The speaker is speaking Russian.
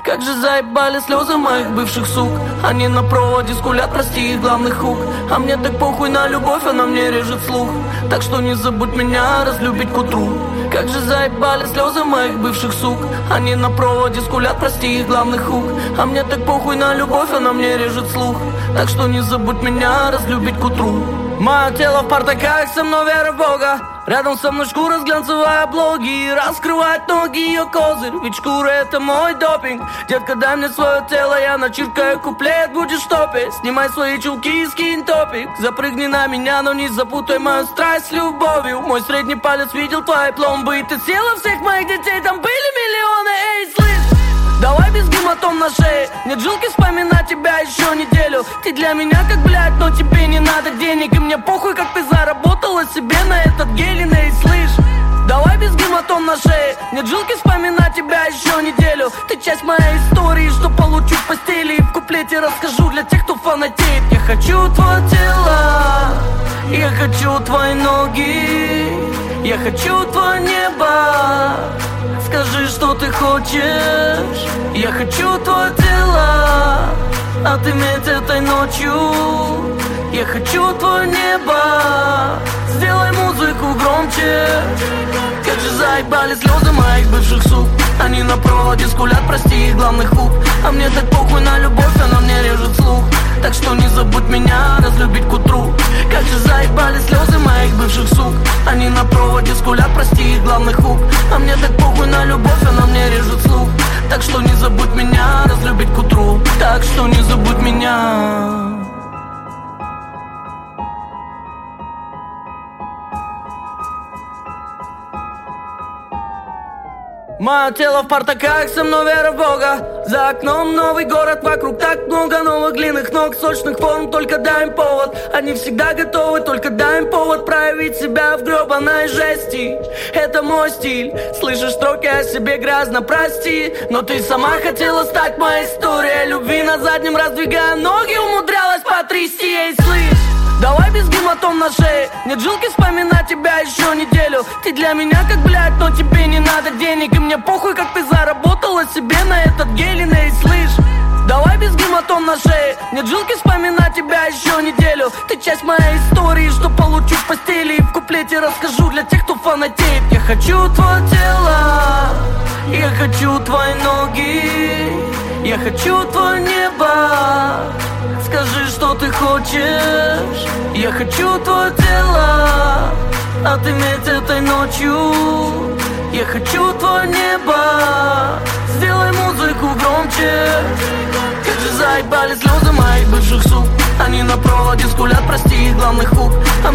Как же заебали слезы моих бывших сук. Они на проводе скулят, прости их главный хук. А мне так похуй на любовь, она мне режет слух. Так что не забудь меня разлюбить к утру. Как же заебали слезы моих бывших сук. Они на проводе скулят, прости их главный хук. А мне так похуй на любовь, она мне режет слух. Так что не забудь меня разлюбить к утру. Мое тело в портаках, со мной вера в Бога. Рядом со мной шкура с глянцевой обложки. Раскрывает ноги ее козырь, ведь шкура это мой допинг. Детка, дай мне свое тело, я начиркаю куплет, будешь топить. Снимай свои чулки и скинь топик. Запрыгни на меня, но не запутай мою страсть с любовью. Мой средний палец видел твои пломбы. И ты съела всех моих детей, там были миллионы, эй, слышь. Давай без гематом на шее. Нет жилки вспоминать тебя еще неделю. Ты для меня как блядь, но тебе не надо денег. И мне похуй, как ты заработала себе на этот гелин, эй, слышь. Давай без гематом на шее. Нет жилки вспоминать тебя еще неделю. Ты часть моей истории, что получу в постели. И в куплете расскажу для тех, кто фанатеет. Я хочу твое тело, я хочу твои ноги, я хочу твое небо. Скажи, что ты хочешь. Я хочу твое тело отыметь этой ночью. Я хочу твое небо. Сделай музыку громче. Как же заебали слезы моих бывших сук. Они на проводе скулят, прости их главный хук. А мне так похуй на любовь, она мне режет слух. Так что не забудь меня разлюбить к утру. Как же заебали слезы моих бывших сук. Они на проводе скулят, прости их главный хук. А мне так похуй на любовь, она мне режет слух. Так что не забудь меня разлюбить к утру. Так что не забудь меня. Мое тело в портаках, со мной вера в Бога. За окном новый город, вокруг так много новых длинных ног, сочных форм, только дай им повод. Они всегда готовы, только дай им повод проявить себя в гребаной жести. Это мой стиль, слышишь строки о себе грязно, прости. Но ты сама хотела стать моей историей любви. На заднем раздвигая ноги, умудрялась потрясти, ей, слышь. Давай без гематом на шее. Нет жилки вспоминать тебя еще неделю. Ты для меня как блядь, но тебе не надо денег. И мне похуй, как ты заработала себе на этот гелин, эй, слышь. Давай без гематом на шее. Нет жилки вспоминать тебя еще неделю. Ты часть моей истории, что получу в постели. И в куплете расскажу для тех, кто фанатеет. Я хочу твое тело, я хочу твои ноги, я хочу твое небо. Скажи, что ты хочешь. Я хочу твое тело отыметь этой ночью. Я хочу твое небо. Сделай музыку громче. Как же заебали слезы моих бывших сук. Они на проводе скулят, прости их главный хук.